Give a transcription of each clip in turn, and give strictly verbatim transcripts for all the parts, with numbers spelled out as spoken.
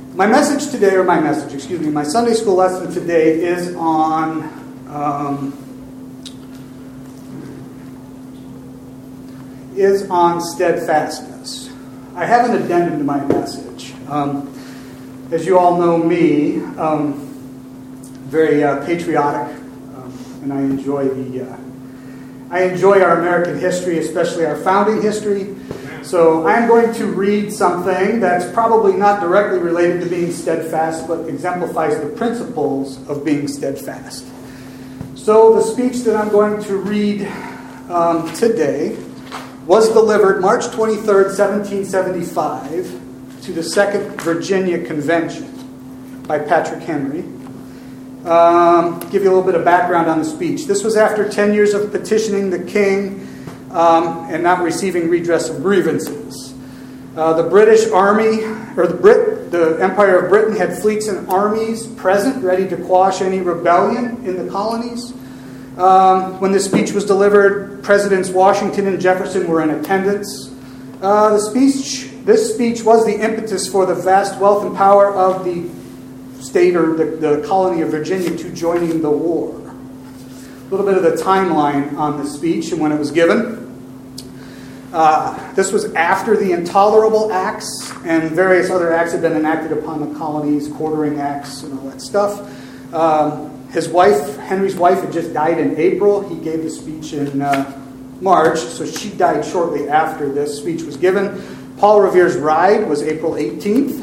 My message today, or my message, excuse me, my Sunday school lesson today is on um, is on steadfastness. I have an addendum to my message. Um, as you all know me, um, very uh, patriotic, um, and I enjoy the uh, I enjoy our American history, especially our founding history. So I'm going to read something that's probably not directly related to being steadfast, but exemplifies the principles of being steadfast. So the speech that I'm going to read um, today was delivered March twenty-third, seventeen seventy-five, to the Second Virginia Convention by Patrick Henry. Um, give you a little bit of background on the speech. This was after ten years of petitioning the king um, and not receiving redress of grievances. Uh, the British Army, or the Brit, the Empire of Britain had fleets and armies present, ready to quash any rebellion in the colonies. Um, when this speech was delivered, Presidents Washington and Jefferson were in attendance. Uh, the speech, this speech was the impetus for the vast wealth and power of the state or the, the colony of Virginia to joining the war. A little bit of the timeline on the speech and when it was given. Uh, this was after the Intolerable Acts and various other acts had been enacted upon the colonies, quartering acts and all that stuff. Um, his wife, Henry's wife, had just died in April. He gave the speech in uh, March, so she died shortly after this speech was given. Paul Revere's Ride was April eighteenth.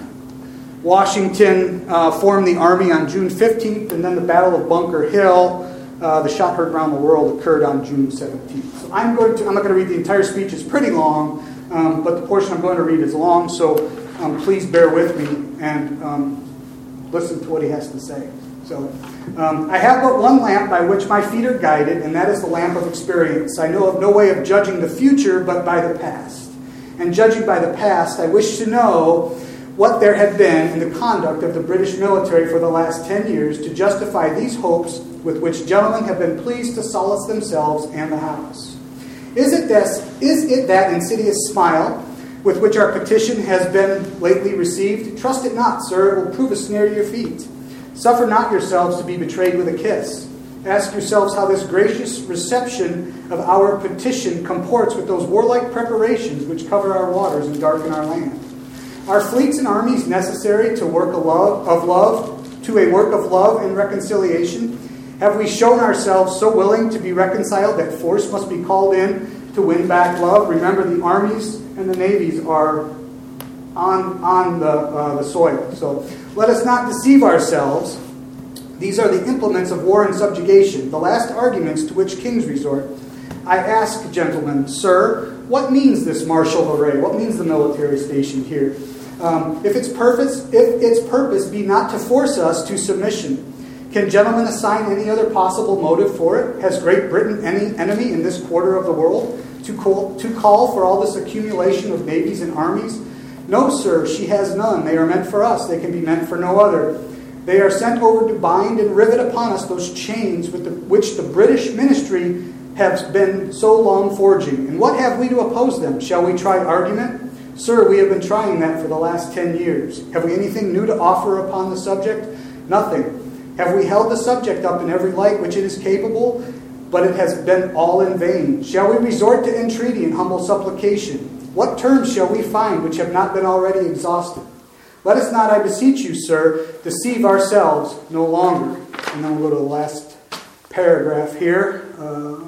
Washington uh, formed the army on June fifteenth, and then the Battle of Bunker Hill, uh, the shot heard around the world, occurred on June seventeenth. So I'm going to, I'm not going to read the entire speech. It's pretty long, um, but the portion I'm going to read is long, so um, please bear with me and um, listen to what he has to say. So, um, I have but one lamp by which my feet are guided, and that is the lamp of experience. I know of no way of judging the future but by the past. And judging by the past, I wish to know what there had been in the conduct of the British military for the last ten years to justify these hopes with which gentlemen have been pleased to solace themselves and the House. Is it, this, is it that insidious smile with which our petition has been lately received? Trust it not, sir. It will prove a snare to your feet. Suffer not yourselves to be betrayed with a kiss. Ask yourselves how this gracious reception of our petition comports with those warlike preparations which cover our waters and darken our land. Are fleets and armies necessary to work a love of love, to a work of love and reconciliation? Have we shown ourselves so willing to be reconciled that force must be called in to win back love? Remember, the armies and the navies are on, on the, uh, the soil. So let us not deceive ourselves. These are the implements of war and subjugation, the last arguments to which kings resort. I ask, gentlemen, sir, what means this martial array? What means the military station here? Um, if its purpose, if its purpose be not to force us to submission, can gentlemen assign any other possible motive for it? Has Great Britain any enemy in this quarter of the world to call, to call for all this accumulation of navies and armies? No, sir, she has none. They are meant for us. They can be meant for no other. They are sent over to bind and rivet upon us those chains with the, which the British ministry has been so long forging. And what have we to oppose them? Shall we try argument? Sir, we have been trying that for the last ten years. Have we anything new to offer upon the subject? Nothing. Have we held the subject up in every light which it is capable? But it has been all in vain. Shall we resort to entreaty and humble supplication? What terms shall we find which have not been already exhausted? Let us not, I beseech you, sir, deceive ourselves no longer. And then we'll go to the last paragraph here. Uh,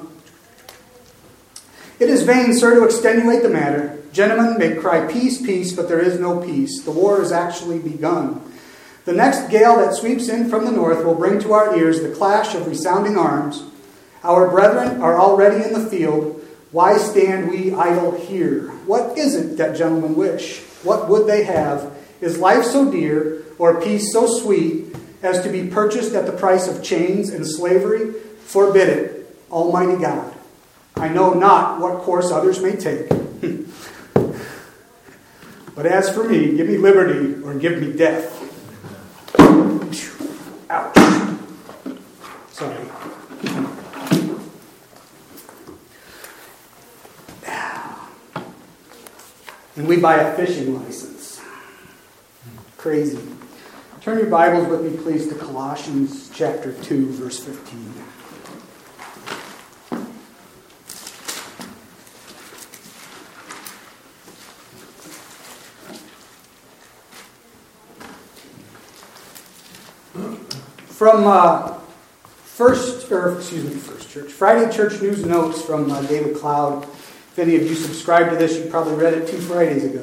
it is vain, sir, to extenuate the matter. Gentlemen may cry peace, peace, but there is no peace. The war has actually begun. The next gale that sweeps in from the north will bring to our ears the clash of resounding arms. Our brethren are already in the field. Why stand we idle here? What is it that gentlemen wish? What would they have? Is life so dear, or peace so sweet, as to be purchased at the price of chains and slavery? Forbid it, Almighty God. I know not what course others may take. But as for me, give me liberty or give me death. Ouch. Sorry. And we buy a fishing license. Crazy. Turn your Bibles with me, please, to Colossians chapter two, verse fifteen. From uh, first, or excuse me, First Church, Friday Church News Notes from uh, David Cloud. If any of you subscribe to this, you probably read it two Fridays ago.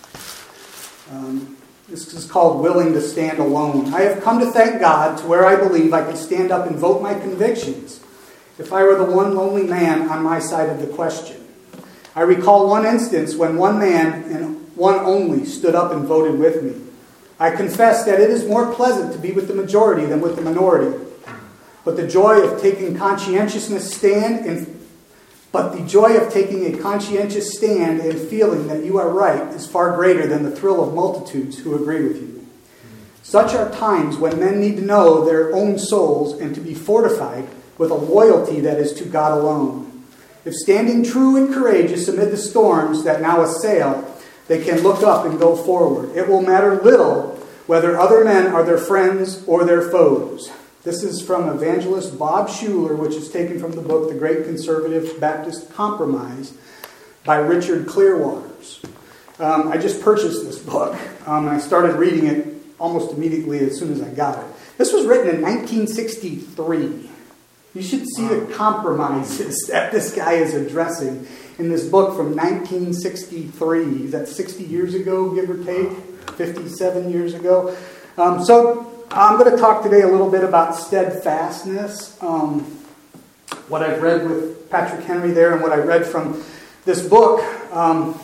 Um, this is called Willing to Stand Alone. I have come to thank God to where I believe I can stand up and vote my convictions if I were the one lonely man on my side of the question. I recall one instance when one man and one only stood up and voted with me. I confess that it is more pleasant to be with the majority than with the minority. But the joy of taking conscientiousness stand and but the joy of taking a conscientious stand and feeling that you are right is far greater than the thrill of multitudes who agree with you. Such are times when men need to know their own souls and to be fortified with a loyalty that is to God alone. If standing true and courageous amid the storms that now assail, they can look up and go forward. It will matter little whether other men are their friends or their foes. This is from evangelist Bob Schuller, which is taken from the book The Great Conservative Baptist Compromise by Richard Clearwaters. Um, I just purchased this book, um, and I started reading it almost immediately as soon as I got it. This was written in nineteen sixty-three. You should see the compromises that this guy is addressing in this book from nineteen sixty-three. Is that sixty years ago, give or take? fifty-seven years ago. Um, so I'm going to talk today a little bit about steadfastness. Um, what I've read with Patrick Henry there and what I read from this book. Um,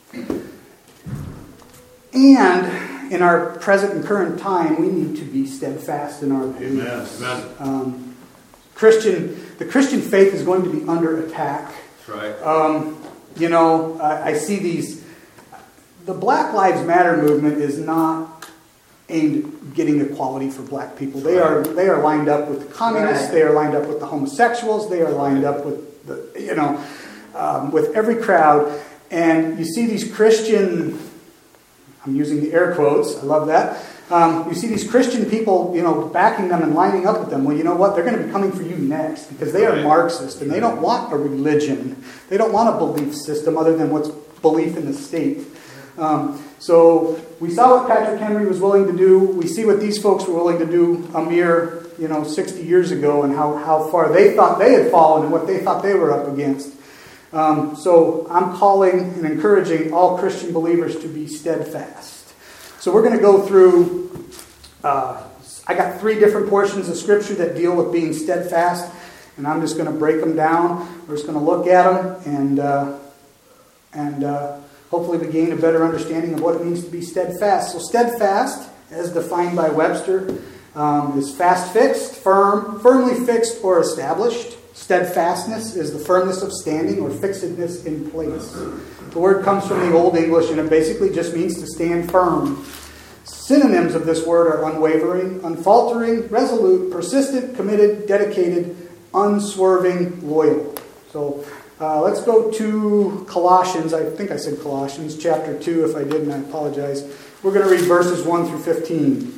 and in our present and current time, we need to be steadfast in our beliefs. Amen. Um, Christian, the Christian faith is going to be under attack. That's right. Um, you know, I, I see these. The Black Lives Matter movement is not aimed at getting equality for black people. They are they are lined up with the communists. Right. They are lined up with the homosexuals. They are lined up with the you know um, with every crowd. And you see these Christian. I'm using the air quotes. I love that. Um, you see these Christian people, you know, backing them and lining up with them. Well, you know what? They're going to be coming for you next because they are Right. Marxist and they don't want a religion. They don't want a belief system other than what's belief in the state. Um, so we saw what Patrick Henry was willing to do. We see what these folks were willing to do a mere, you know, sixty years ago, and how, how far they thought they had fallen and what they thought they were up against. Um, so I'm calling and encouraging all Christian believers to be steadfast. So we're going to go through, uh, I got three different portions of Scripture that deal with being steadfast, and I'm just going to break them down. We're just going to look at them and, uh, and, uh, hopefully we gain a better understanding of what it means to be steadfast. So steadfast, as defined by Webster, um, is fast fixed, firm, firmly fixed or established. Steadfastness is the firmness of standing or fixedness in place. The word comes from the Old English and it basically just means to stand firm. Synonyms of this word are unwavering, unfaltering, resolute, persistent, committed, dedicated, unswerving, loyal. So Uh, let's go to Colossians. I think I said Colossians chapter two. If I didn't, I apologize. We're going to read verses one through fifteen.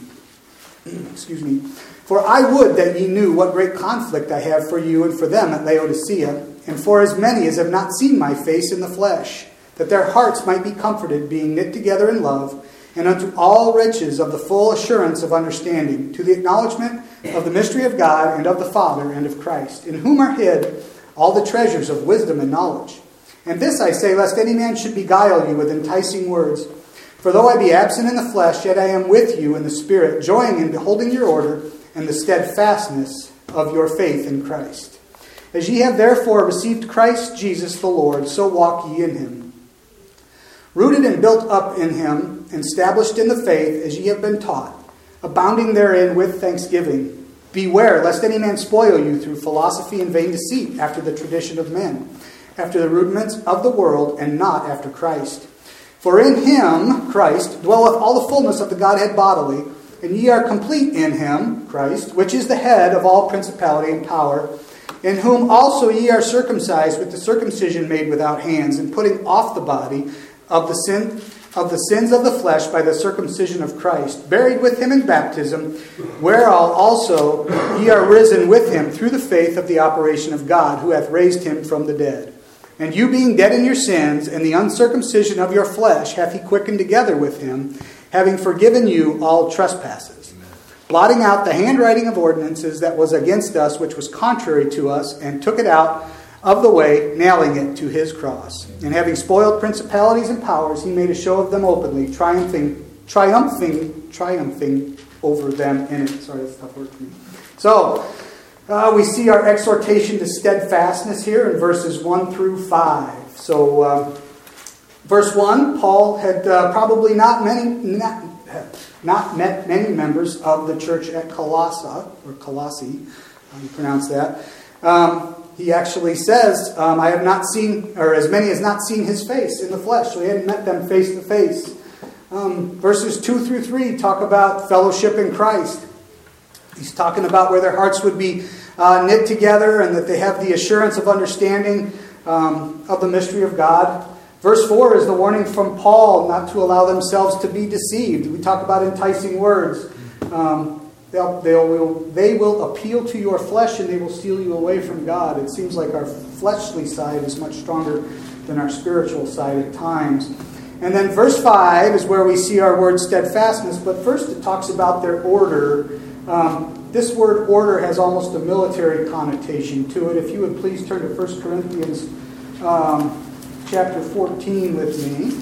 Excuse me. For I would that ye knew what great conflict I have for you and for them at Laodicea, and for as many as have not seen my face in the flesh, that their hearts might be comforted, being knit together in love, and unto all riches of the full assurance of understanding, to the acknowledgement of the mystery of God and of the Father and of Christ, in whom are hid all the treasures of wisdom and knowledge. And this I say, lest any man should beguile you with enticing words. For though I be absent in the flesh, yet I am with you in the Spirit, joying in beholding your order and the steadfastness of your faith in Christ. As ye have therefore received Christ Jesus the Lord, so walk ye in him. Rooted and built up in him, and established in the faith as ye have been taught, abounding therein with thanksgiving. Beware, lest any man spoil you through philosophy and vain deceit, after the tradition of men, after the rudiments of the world, and not after Christ. For in him, Christ, dwelleth all the fullness of the Godhead bodily, and ye are complete in him, Christ, which is the head of all principality and power, in whom also ye are circumcised with the circumcision made without hands, and putting off the body of the sin of the sins of the flesh by the circumcision of Christ, buried with him in baptism, whereof also ye are risen with him through the faith of the operation of God, who hath raised him from the dead. And you being dead in your sins, and the uncircumcision of your flesh, hath he quickened together with him, having forgiven you all trespasses, blotting out the handwriting of ordinances that was against us, which was contrary to us, and took it out of the way, nailing it to his cross. And having spoiled principalities and powers, he made a show of them openly, triumphing, triumphing, triumphing over them in it. Sorry, that's a tough word for me. So, uh, we see our exhortation to steadfastness here in verses one through five. So, uh, verse one, Paul had uh, probably not many, not, not met many members of the church at Colossae, or Colossae, how you pronounce that. Um, He actually says, um, I have not seen, or as many as not seen his face in the flesh. So he hadn't met them face to face. Um, verses two through three talk about fellowship in Christ. He's talking about where their hearts would be uh, knit together and that they have the assurance of understanding um, of the mystery of God. Verse four is the warning from Paul not to allow themselves to be deceived. We talk about enticing words. Um, They'll, they'll, will, they will appeal to your flesh and they will steal you away from God. It seems like our fleshly side is much stronger than our spiritual side at times. And then verse five is where we see our word steadfastness. But first it talks about their order. Um, this word order has almost a military connotation to it. If you would please turn to First Corinthians um, chapter fourteen with me.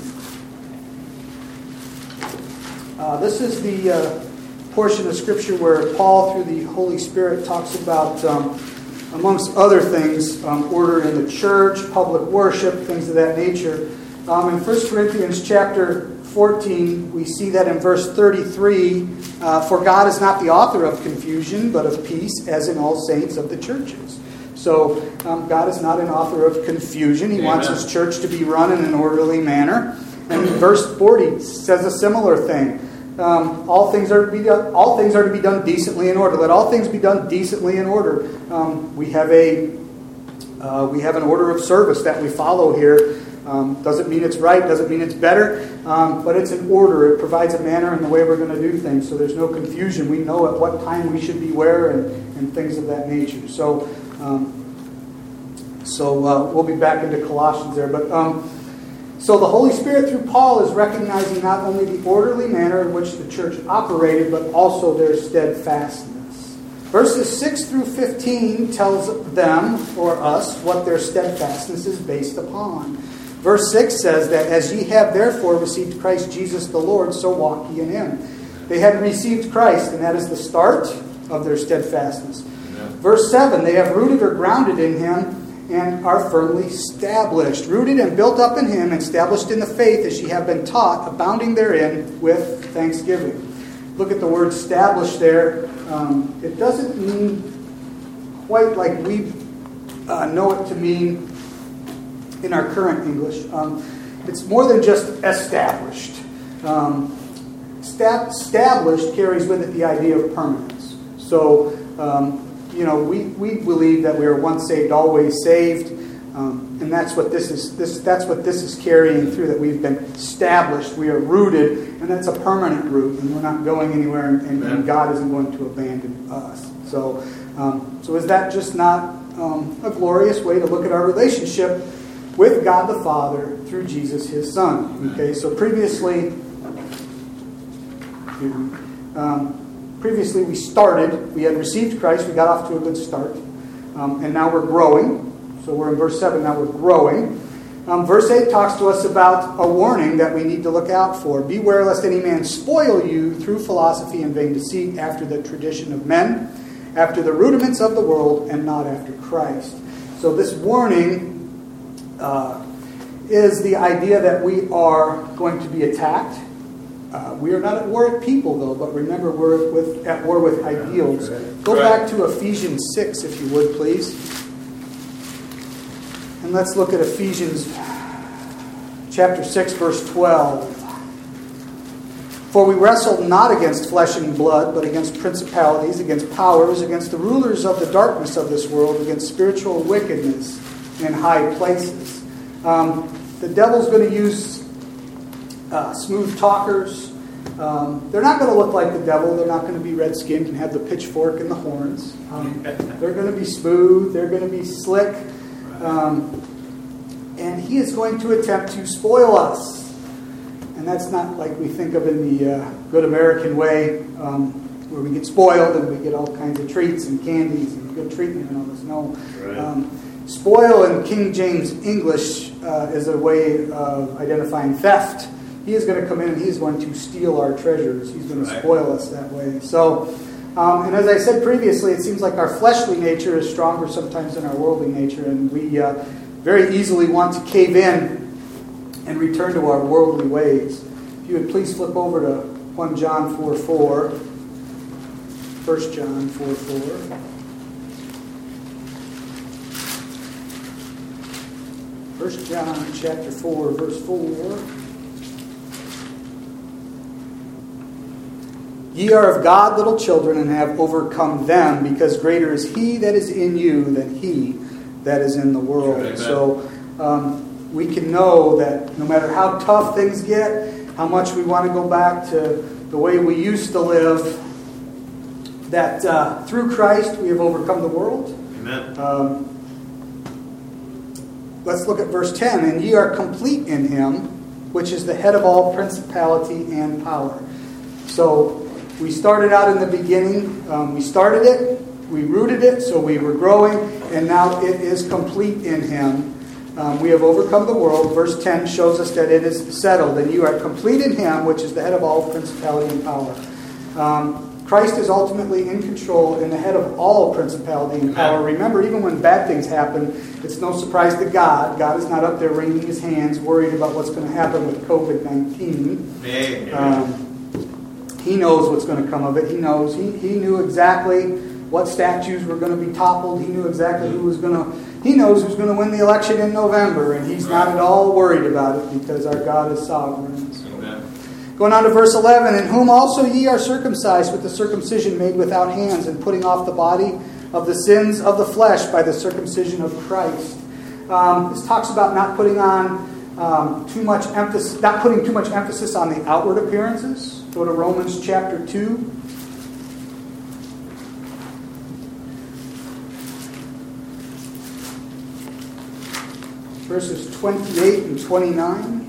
Uh, this is the... Uh, portion of Scripture where Paul, through the Holy Spirit, talks about, um, amongst other things, um, order in the church, public worship, things of that nature. Um, in First Corinthians chapter fourteen, we see that in verse thirty-three, uh, for God is not the author of confusion, but of peace, as in all saints of the churches. So um, God is not an author of confusion. He Amen. Wants his church to be run in an orderly manner. And verse forty says a similar thing. Um, all things are to be done. All things are to be done decently in order. Let all things be done decently in order. Um, we have a uh, we have an order of service that we follow here. Um, doesn't mean it's right. Doesn't mean it's better. Um, but it's an order. It provides a manner in the way we're going to do things. So there's no confusion. We know at what time we should be where and, and things of that nature. So um, so uh, we'll be back into Colossians there, but. Um, So the Holy Spirit through Paul is recognizing not only the orderly manner in which the church operated, but also their steadfastness. Verses six through fifteen tells them, or us, what their steadfastness is based upon. Verse six says that, as ye have therefore received Christ Jesus the Lord, so walk ye in him. They had received Christ, and that is the start of their steadfastness. Yeah. Verse seven, they have rooted or grounded in him, and are firmly established, rooted and built up in him, and established in the faith as ye have been taught, abounding therein with thanksgiving. Look at the word established there. Um, it doesn't mean quite like we uh, know it to mean in our current English. Um, it's more than just established. Um, stab- established carries with it the idea of permanence. So, um, You know, we, we believe that we are once saved, always saved, um, and that's what this is. This that's what this is carrying through. That we've been established, we are rooted, and that's a permanent root, and we're not going anywhere, and, and, and God isn't going to abandon us. So, um, so is that just not um, a glorious way to look at our relationship with God the Father through Jesus, His Son? Okay, so previously. Um, Previously, we started, we had received Christ, we got off to a good start, um, and now we're growing. So we're in verse seven, now we're growing. Um, verse eight talks to us about a warning that we need to look out for. Beware lest any man spoil you through philosophy and vain deceit, after the tradition of men, after the rudiments of the world, and not after Christ. So this warning uh, is the idea that we are going to be attacked. Uh, we are not at war with people, though, but remember, we're with, at war with ideals. Go back to Ephesians six, if you would, please. And let's look at Ephesians chapter six, verse twelve. For we wrestle not against flesh and blood, but against principalities, against powers, against the rulers of the darkness of this world, against spiritual wickedness in high places. Um, the devil's going to use uh, smooth talkers. Um, they're not going to look like the devil. They're not going to be red-skinned and have the pitchfork and the horns. Um, they're going to be smooth. They're going to be slick. Um, and he is going to attempt to spoil us. And that's not like we think of in the uh, good American way, um, where we get spoiled and we get all kinds of treats and candies and good treatment and all this. No. Right. Um, spoil in King James English uh, is a way of identifying theft. He is going to come in and he's going to steal our treasures. He's going to Right. spoil us that way. So, um, and as I said previously, it seems like our fleshly nature is stronger sometimes than our worldly nature, and we uh, very easily want to cave in and return to our worldly ways. If you would please flip over to First John four four. First John four four. First John chapter four, verse four. Ye are of God, little children, and have overcome them, because greater is He that is in you than he that is in the world. Amen. So um, we can know that no matter how tough things get, how much we want to go back to the way we used to live, that uh, through Christ we have overcome the world. Amen. Um, let's look at verse ten. And ye are complete in Him, which is the head of all principality and power. So we started out in the beginning. Um, we started it. We rooted it. So we were growing. And now it is complete in Him. Um, we have overcome the world. Verse ten shows us that it is settled. And you are complete in Him, which is the head of all principality and power. Um, Christ is ultimately in control and the head of all principality and power. Remember, even when bad things happen, it's no surprise to God. God is not up there wringing His hands, worried about what's going to happen with covid nineteen. Amen. Um, he knows what's going to come of it. He knows. He, he knew exactly what statues were going to be toppled. He knew exactly who was going to... He knows who's going to win the election in November, and He's not at all worried about it because our God is sovereign. So. Amen. Going on to verse eleven, in whom also ye are circumcised with the circumcision made without hands, and putting off the body of the sins of the flesh by the circumcision of Christ. Um, this talks about not putting on um, too much emphasis, not putting too much emphasis on the outward appearances. Go to Romans chapter two. Verses twenty-eight and twenty-nine.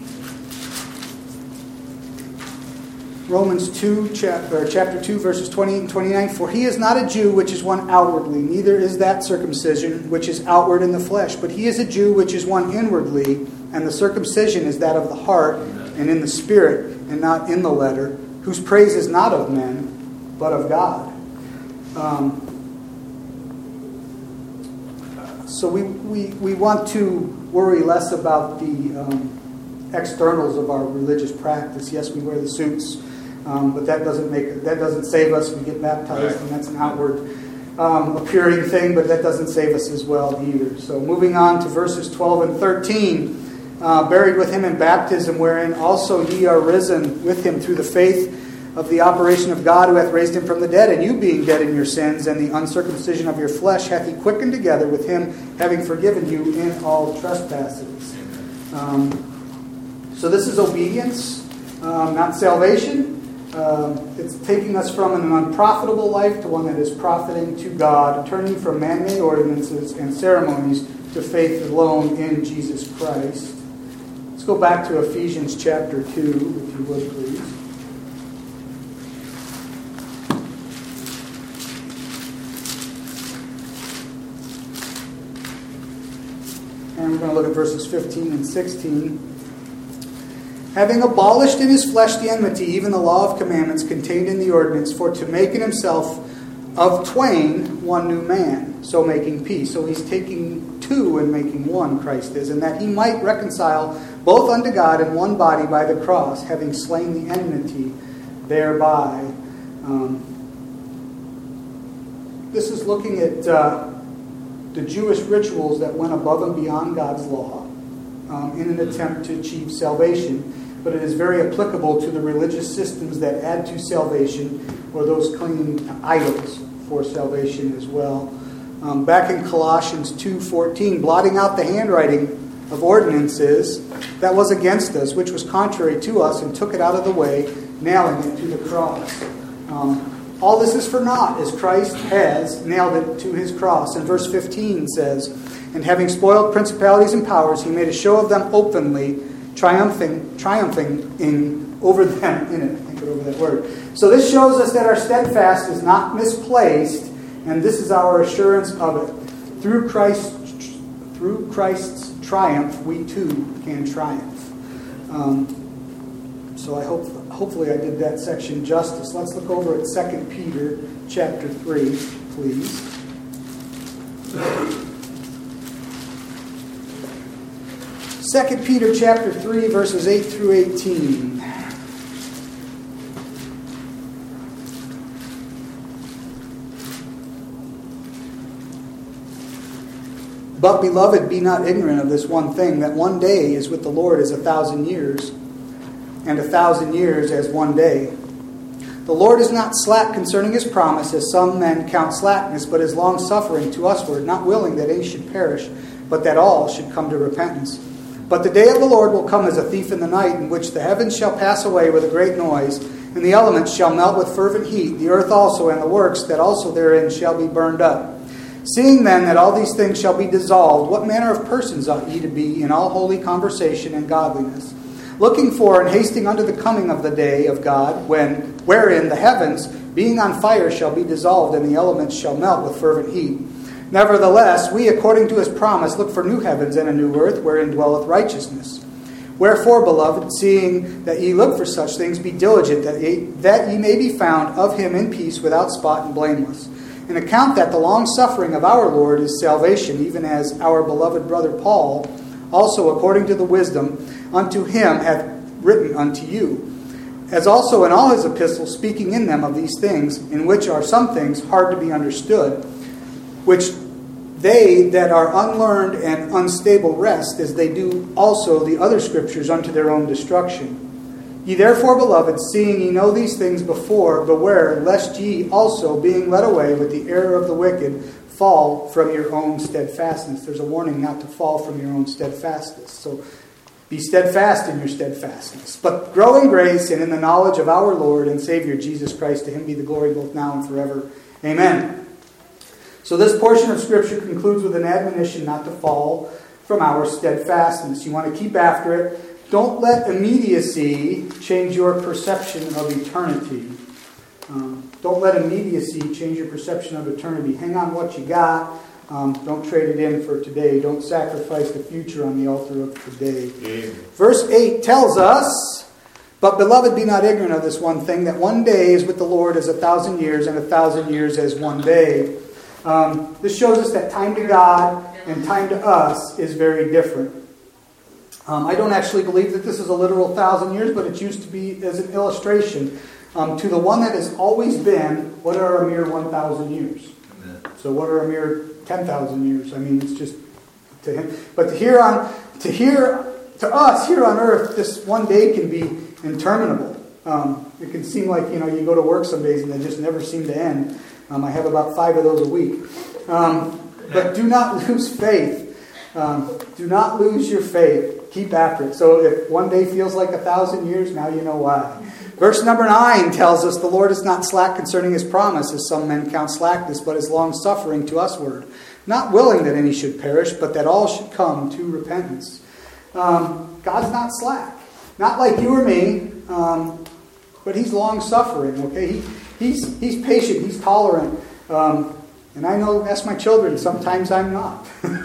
Romans two, chapter, chapter two, verses twenty-eight and twenty-nine. For he is not a Jew which is one outwardly, neither is that circumcision which is outward in the flesh. But he is a Jew which is one inwardly, and the circumcision is that of the heart and in the spirit, and not in the letter, whose praise is not of men, but of God. Um, so we, we, we want to worry less about the um, externals of our religious practice. Yes, we wear the suits. Um, but that doesn't make that doesn't save us. We get baptized, right. and that's an outward um, appearing thing, but that doesn't save us as well either. So moving on to verses twelve and thirteen, uh, buried with Him in baptism, wherein also ye are risen with Him through the faith of the operation of God, who hath raised Him from the dead, and you being dead in your sins and the uncircumcision of your flesh hath He quickened together with Him, having forgiven you in all trespasses. Um, so this is obedience, um, not salvation. Um, it's taking us from an unprofitable life to one that is profiting to God, turning from man-made ordinances and ceremonies to faith alone in Jesus Christ. Let's go back to Ephesians chapter two, if you would, please. And we're going to look at verses fifteen and sixteen. Having abolished in His flesh the enmity, even the law of commandments contained in the ordinance, for to make in Himself of twain one new man, so making peace. So He's taking two and making one, Christ is, and that He might reconcile both unto God in one body by the cross, having slain the enmity thereby. Um, this is looking at uh, the Jewish rituals that went above and beyond God's law um, in an attempt to achieve salvation. But it is very applicable to the religious systems that add to salvation, or those clinging to idols for salvation as well. Um, back in Colossians two fourteen, blotting out the handwriting of ordinances that was against us, which was contrary to us, and took it out of the way, nailing it to the cross. Um, all this is for naught, as Christ has nailed it to his cross. And verse fifteen says, and having spoiled principalities and powers, he made a show of them openly, triumphing, triumphing in over them in it. I can't get over that word. So this shows us that our steadfast is not misplaced, and this is our assurance of it. Through Christ, through Christ's triumph, we too can triumph. Um, so I hope, hopefully, I did that section justice. Let's look over at Second Peter chapter three, please. Second Peter chapter three, verses eight through eighteen. But, beloved, be not ignorant of this one thing, that one day is with the Lord as a thousand years, and a thousand years as one day. The Lord is not slack concerning his promise, as some men count slackness, but is long-suffering to usward, not willing that any should perish, but that all should come to repentance. But the day of the Lord will come as a thief in the night, in which the heavens shall pass away with a great noise, and the elements shall melt with fervent heat, the earth also and the works that also therein shall be burned up. Seeing then that all these things shall be dissolved, what manner of persons ought ye to be in all holy conversation and godliness, looking for and hasting unto the coming of the day of God, when wherein the heavens, being on fire, shall be dissolved, and the elements shall melt with fervent heat. Nevertheless, we, according to his promise, look for new heavens and a new earth, wherein dwelleth righteousness. Wherefore, beloved, seeing that ye look for such things, be diligent that ye, that ye may be found of him in peace, without spot and blameless. And account that the long-suffering of our Lord is salvation, even as our beloved brother Paul, also according to the wisdom unto him, hath written unto you. As also in all his epistles, speaking in them of these things, in which are some things hard to be understood, which they that are unlearned and unstable wrest, as they do also the other scriptures unto their own destruction. Ye therefore, beloved, seeing ye know these things before, beware, lest ye also, being led away with the error of the wicked, fall from your own steadfastness. There's a warning not to fall from your own steadfastness. So be steadfast in your steadfastness. But grow in grace and in the knowledge of our Lord and Savior Jesus Christ. To him be the glory both now and forever. Amen. So this portion of Scripture concludes with an admonition not to fall from our steadfastness. You want to keep after it. Don't let immediacy change your perception of eternity. Um, don't let immediacy change your perception of eternity. Hang on what you got. Um, don't trade it in for today. Don't sacrifice the future on the altar of today. Amen. Verse eight tells us, but beloved, be not ignorant of this one thing, that one day is with the Lord as a thousand years, and a thousand years as one day. Um, this shows us that time to God and time to us is very different. Um, I don't actually believe that this is a literal thousand years, but it's used to be as an illustration. Um, to the one that has always been, what are a mere one thousand years? Amen. So what are a mere ten thousand years? I mean, it's just to him. But to here on, to here, to us here on earth, this one day can be interminable. Um, it can seem like, you know, you go to work some days and they just never seem to end. Um, I have about five of those a week. Um, but do not lose faith. Um, do not lose your faith. Keep after it. So if one day feels like a thousand years, now you know why. Verse number nine tells us, the Lord is not slack concerning his promise, as some men count slackness, but is long-suffering to usward, not willing that any should perish, but that all should come to repentance. Um, God's not slack. Not like you or me, um, but he's long-suffering, okay? He, he's, he's patient, he's tolerant. Um, and I know, ask my children, sometimes I'm not.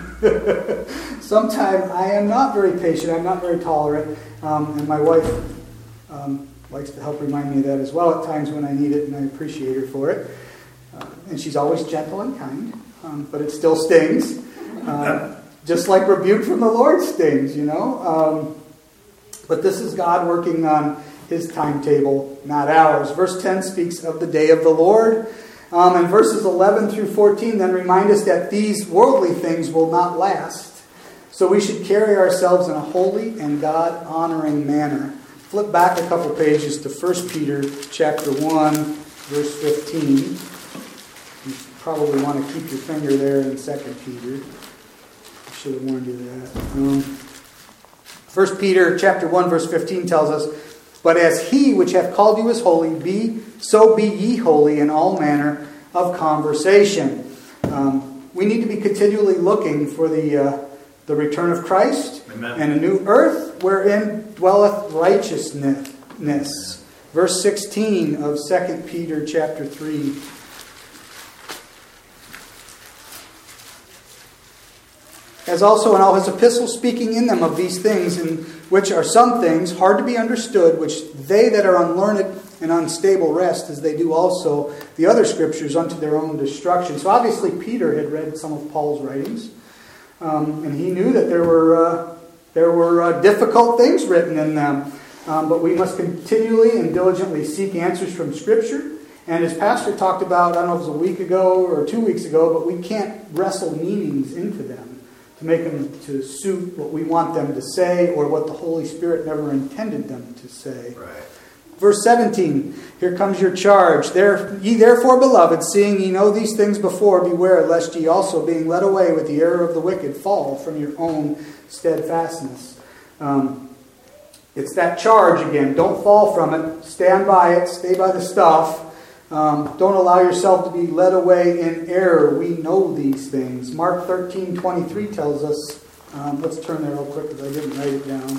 Sometimes I am not very patient, I'm not very tolerant, um, and my wife um, likes to help remind me of that as well at times when I need it, and I appreciate her for it. Uh, and she's always gentle and kind, um, but it still stings. Uh, just like rebuke from the Lord stings, you know. Um, but this is God working on his timetable, not ours. Verse ten speaks of the day of the Lord. Um, and verses eleven through fourteen then remind us that these worldly things will not last. So we should carry ourselves in a holy and God-honoring manner. Flip back a couple pages to First Peter chapter one, verse fifteen. You probably want to keep your finger there in Second Peter. I should have warned you that. Um, First Peter chapter one, verse fifteen tells us, "But as he which hath called you is holy, be so be ye holy in all manner of conversation." Um, we need to be continually looking for the uh, the return of Christ. Amen. And a new earth wherein dwelleth righteousness. Verse sixteen of Second Peter chapter three. As also in all his epistles, speaking in them of these things, in which are some things hard to be understood, which they that are unlearned and unstable wrest, as they do also the other scriptures unto their own destruction. So obviously Peter had read some of Paul's writings, um, and he knew that there were uh, there were uh, difficult things written in them. Um, but we must continually and diligently seek answers from Scripture. And as Pastor talked about, I don't know if it was a week ago or two weeks ago, but we can't wrestle meanings into them to make them to suit what we want them to say or what the Holy Spirit never intended them to say. Right. Verse seventeen, here comes your charge. There, ye therefore, beloved, seeing ye know these things before, beware lest ye also, being led away with the error of the wicked, fall from your own steadfastness. Um, it's that charge again. Don't fall from it. Stand by it. Stay by the stuff. Um, don't allow yourself to be led away in error. We know these things. Mark thirteen twenty-three tells us, um, let's turn there real quick because I didn't write it down.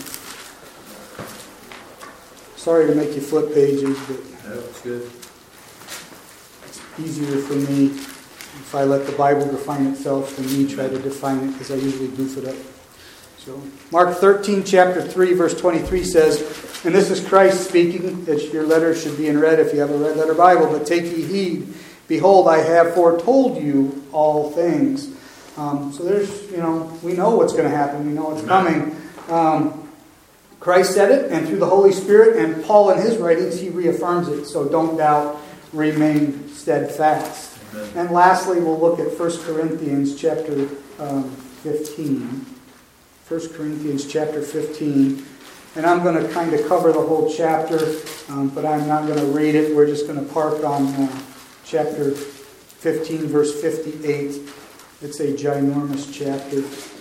Sorry to make you flip pages, but no, it's good. It's easier for me if I let the Bible define itself than me try to define it, because I usually goof it up. So Mark thirteen, chapter three, verse twenty-three says, and this is Christ speaking, that your letter should be in red if you have a red letter Bible, but take ye heed, behold, I have foretold you all things. Um, so there's, you know, we know what's going to happen. We know what's coming. Um, Christ said it, and through the Holy Spirit, and Paul in his writings, he reaffirms it. So don't doubt, remain steadfast. Amen. And lastly, we'll look at First Corinthians chapter um, fifteen. First Corinthians chapter fifteen. And I'm going to kind of cover the whole chapter, um, but I'm not going to read it. We're just going to park on uh, chapter fifteen, verse fifty-eight. It's a ginormous chapter.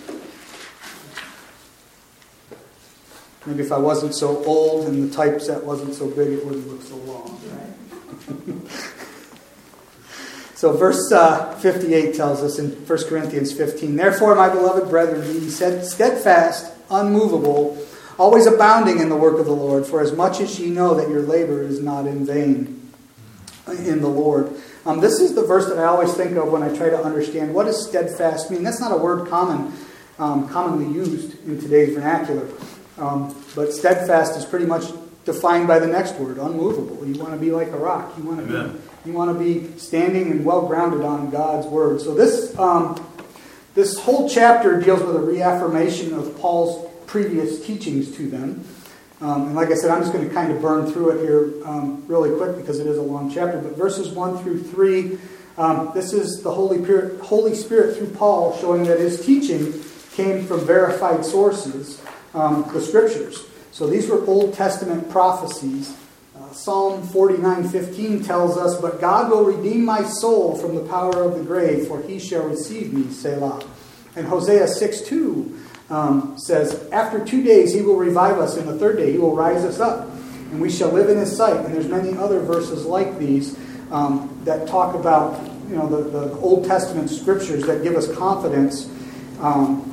Maybe if I wasn't so old and the typeset wasn't so big, it wouldn't look so long. Right? So verse uh, fifty-eight tells us in First Corinthians fifteen, therefore, my beloved brethren, be steadfast, unmovable, always abounding in the work of the Lord, for as much as ye know that your labor is not in vain in the Lord. Um, this is the verse that I always think of when I try to understand what does steadfast mean. That's not a word common, um, commonly used in today's vernacular. Um, but steadfast is pretty much defined by the next word, unmovable. You want to be like a rock. You want to Amen. be, you want to be standing and well grounded on God's word. So this um, this whole chapter deals with a reaffirmation of Paul's previous teachings to them. Um, and like I said, I'm just going to kind of burn through it here um, really quick because it is a long chapter. But verses one through three, um, this is the Holy Spirit, Holy Spirit through Paul showing that his teaching came from verified sources. Um, the Scriptures. So these were Old Testament prophecies. Uh, Psalm forty-nine fifteen tells us, but God will redeem my soul from the power of the grave, for he shall receive me, Selah. And Hosea six two um, says, after two days he will revive us, and the third day he will rise us up, and we shall live in his sight. And there's many other verses like these um, that talk about, you know, the, the Old Testament Scriptures that give us confidence um,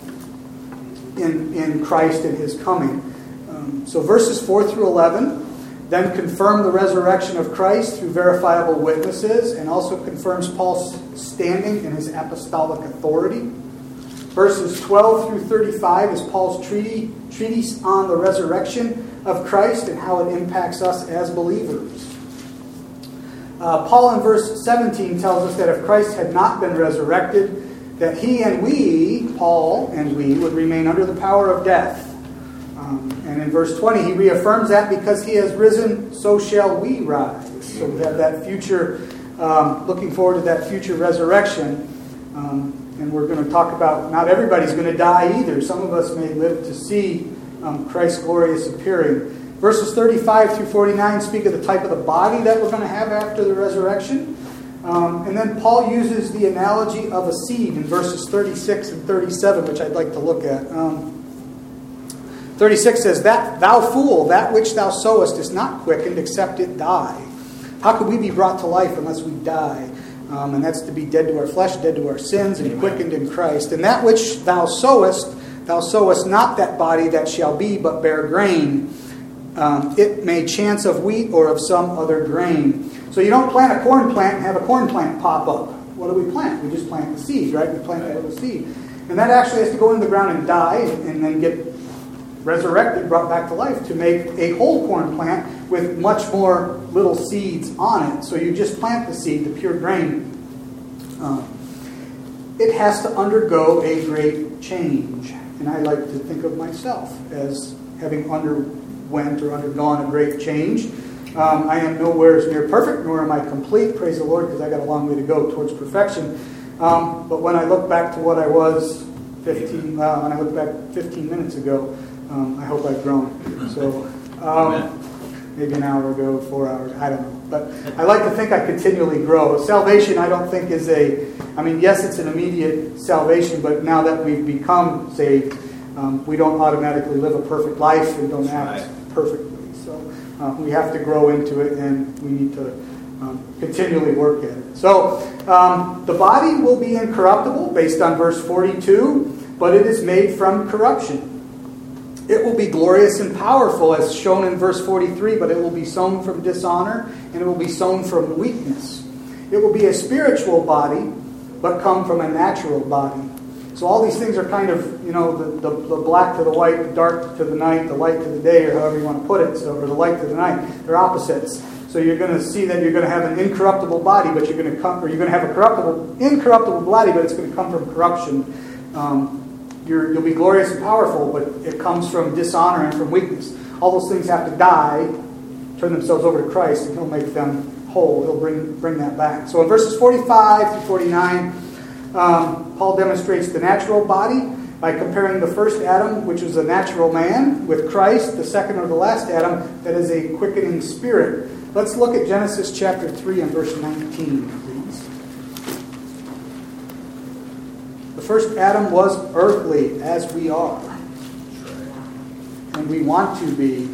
In, in Christ and his coming. Um, so verses four through eleven then confirm the resurrection of Christ through verifiable witnesses and also confirms Paul's standing in his apostolic authority. Verses twelve through thirty-five is Paul's treaty, treatise on the resurrection of Christ and how it impacts us as believers. Uh, Paul in verse seventeen tells us that if Christ had not been resurrected, that he and we, Paul and we, would remain under the power of death. Um, and in verse twenty, he reaffirms that because he has risen, so shall we rise. So we have that future, um, looking forward to that future resurrection. Um, and we're going to talk about, not everybody's going to die either. Some of us may live to see um, Christ's glorious appearing. Verses thirty-five through forty-nine speak of the type of the body that we're going to have after the resurrection. Um, and then Paul uses the analogy of a seed in verses thirty-six and thirty-seven, which I'd like to look at. Um, thirty-six says, "That thou fool, that which thou sowest is not quickened, except it die." How could we be brought to life unless we die? Um, and that's to be dead to our flesh, dead to our sins, and quickened in Christ. "And that which thou sowest, thou sowest not that body that shall be, but bear grain. Um, it may chance of wheat or of some other grain." So you don't plant a corn plant and have a corn plant pop up. What do we plant? We just plant the seed, right? We plant a little seed. And that actually has to go in the ground and die and, and then get resurrected, brought back to life to make a whole corn plant with much more little seeds on it. So you just plant the seed, the pure grain. Uh, it has to undergo a great change. And I like to think of myself as having underwent or undergone a great change. Um, I am nowhere near perfect, nor am I complete. Praise the Lord, because I got a long way to go towards perfection. Um, but when I look back to what I was fifteen, uh, when I look back fifteen minutes ago, um, I hope I've grown. So um, maybe an hour ago, four hours, I don't know. But I like to think I continually grow. Salvation, I don't think is a. I mean, yes, it's an immediate salvation, but now that we've become saved, um, we don't automatically live a perfect life and don't act perfectly. So uh, we have to grow into it, and we need to um, continually work at it. So um, the body will be incorruptible, based on verse forty-two, but it is made from corruption. It will be glorious and powerful, as shown in verse forty-three, but it will be sown from dishonor, and it will be sown from weakness. It will be a spiritual body, but come from a natural body. So all these things are kind of, you know, the, the, the black to the white, the dark to the night, the light to the day, or however you want to put it, so, or the light to the night. They're opposites. So you're going to see that you're going to have an incorruptible body, but you're going to come, or you're going to have a corruptible, incorruptible body, but it's going to come from corruption. Um, you're, you'll be glorious and powerful, but it comes from dishonor and from weakness. All those things have to die, turn themselves over to Christ, and He'll make them whole. He'll bring bring that back. So in verses forty-five through forty-nine, um, Paul demonstrates the natural body by comparing the first Adam, which was a natural man, with Christ, the second or the last Adam, that is a quickening spirit. Let's look at Genesis chapter three and verse nineteen, please. The first Adam was earthly, as we are. And we want to be.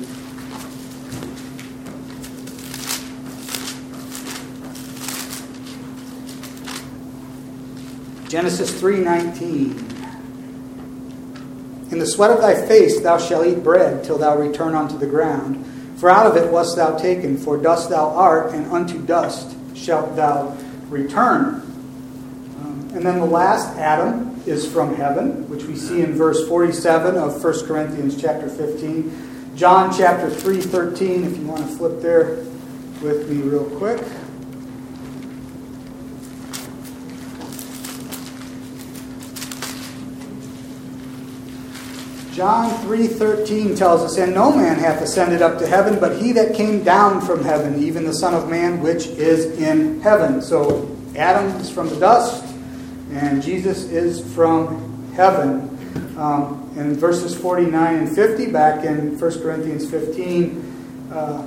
Genesis three nineteen. In the sweat of thy face thou shalt eat bread till thou return unto the ground. For out of it wast thou taken, for dust thou art, and unto dust shalt thou return. Um, and then the last Adam is from heaven, which we see in verse forty-seven of First Corinthians chapter fifteen. John chapter three thirteen, if you want to flip there with me real quick. John three thirteen tells us, "And no man hath ascended up to heaven, but he that came down from heaven, even the Son of Man, which is in heaven." So Adam is from the dust, and Jesus is from heaven. Um, in verses forty-nine and fifty, back in First Corinthians fifteen, uh,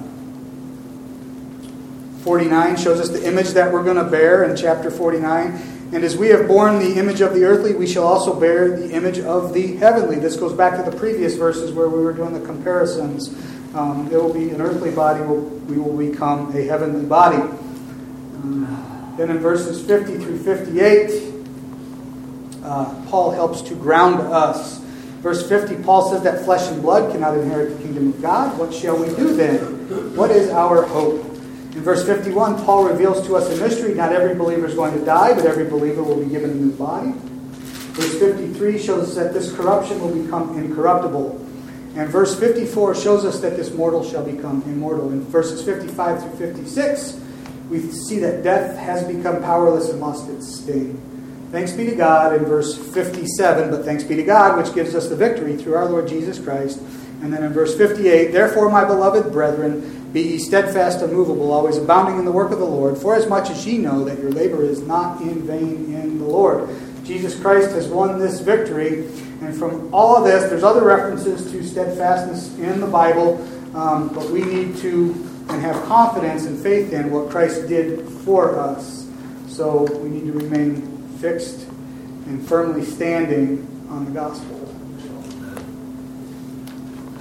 forty-nine shows us the image that we're going to bear in chapter forty-nine. "And as we have borne the image of the earthly, we shall also bear the image of the heavenly." This goes back to the previous verses where we were doing the comparisons. Um, there will be an earthly body, we'll, we will become a heavenly body. Um, then in verses fifty through fifty-eight, uh, Paul helps to ground us. Verse fifty, Paul says that flesh and blood cannot inherit the kingdom of God. What shall we do then? What is our hope? In verse fifty-one, Paul reveals to us a mystery. Not every believer is going to die, but every believer will be given a new body. Verse fifty-three shows us that this corruption will become incorruptible. And verse fifty-four shows us that this mortal shall become immortal. In verses fifty-five through fifty-six, we see that death has become powerless and lost its sting. Thanks be to God in verse fifty-seven, but thanks be to God which gives us the victory through our Lord Jesus Christ. And then in verse fifty-eight, "Therefore, my beloved brethren, be ye steadfast, unmovable, always abounding in the work of the Lord, for as much as ye know that your labor is not in vain in the Lord." Jesus Christ has won this victory. And from all of this, there's other references to steadfastness in the Bible, um, but we need to and have confidence and faith in what Christ did for us. So we need to remain fixed and firmly standing on the gospel.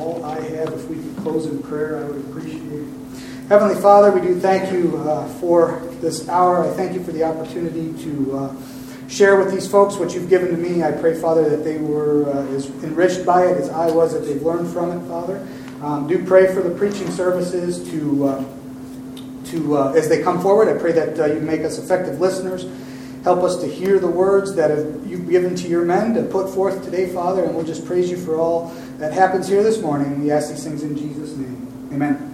all I have. If we could close in prayer, I would appreciate it. Heavenly Father, we do thank you uh, for this hour. I thank you for the opportunity to uh, share with these folks what you've given to me. I pray, Father, that they were uh, as enriched by it as I was, that they've learned from it, Father. Um, do pray for the preaching services to, uh, to uh, as they come forward. I pray that uh, you make us effective listeners. Help us to hear the words that have, you've given to your men to put forth today, Father, and we'll just praise you for all that happens here this morning. We ask these things in Jesus' name. Amen.